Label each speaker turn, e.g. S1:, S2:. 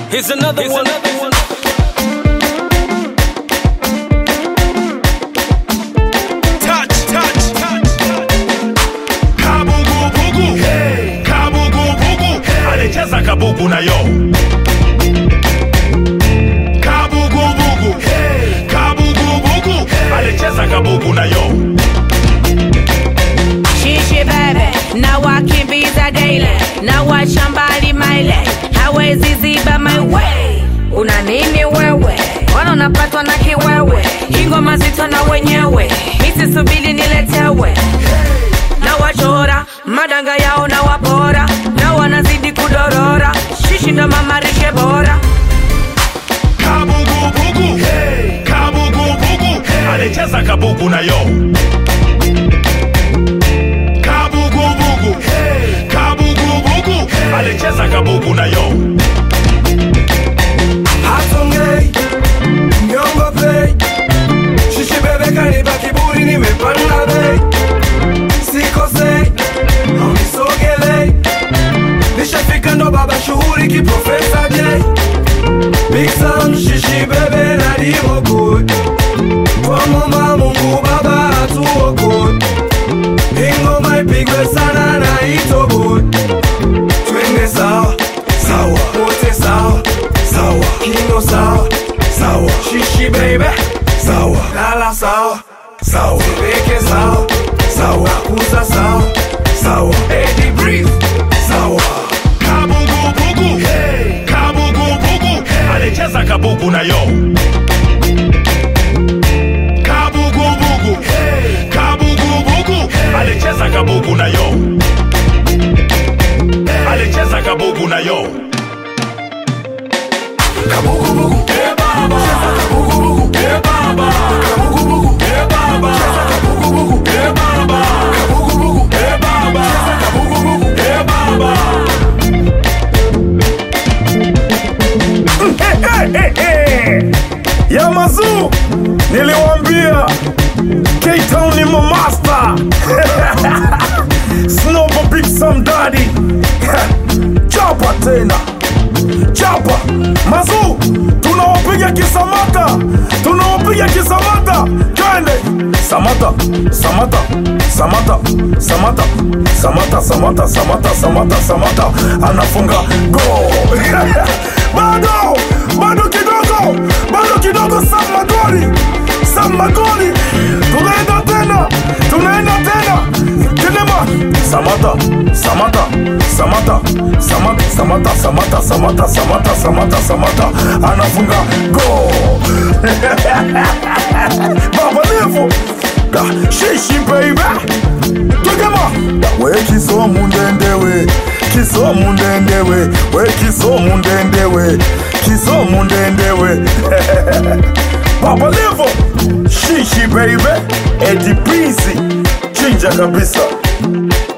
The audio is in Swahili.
S1: Here's another one. Touch. Kabugu. Hey. Kabugu. Alicheza kabugu na yo. Kabugu. Hey. Kabugu. Alicheza kabugu na yo.
S2: Shishi baby, na wakimbiza daily, na washambali maile, hawezi ziba my way. Una nini wewe? Wana unapatwa na kiwewe, ingoma zito na wenyewe, misi subili niletewe. Na wachora, madanga yao na wapora, na wanazidi kudorora, shishi ndo mama rishe bora.
S1: Kabugu. Hey. Kabugu. Alicheza kabugu na yo. Kabugu. Alicheza kabugu na yo.
S3: Hatongei, nyongo play. Shishi bebe kanipa kiburi nimepanda bei. Sikosei, haunisogele. Nishafika ndo baba shughuli kiprofesa J. Big Sam, shishi bebe na divo good. Kwa mama Mungu baba atuokote. Ingoma ipigwe sana na ito good. Twende sawa, wote sawa, Kino sawa, Shishi baby, Lala sawa, Tibeke sawa, Akuza sawa, Eddie breathe,
S1: Kabugu. Hey. Kabugu. Alicheza kabugu na yo. Kabugu. Hey. Kabugu. Alicheza kabugu na yo. Alicheza kabugu na yo.
S3: Kabugu,
S1: Hey baba.
S3: Kabugu,
S1: Hey baba.
S3: Kabugu,
S1: Hey baba.
S3: Kabugu,
S1: Hey baba.
S3: Kabugu,
S1: Hey baba.
S3: Kabugu,
S1: Hey baba.
S3: Ya mazu, niliwambia K-Town ni master. Snowball Big Sam Daddy. Chapa tena, chapa mazu, tunawapiga kisamata, twende Samata anafunga go. bado kidogo Sam Magoli, tunaenda tena Kinema Samata anafunga go. Baba Levo Shishi baby, Tugema we kisomu ndendewe Baba Levo Shishi baby, Eddie Prince chinja kabisa.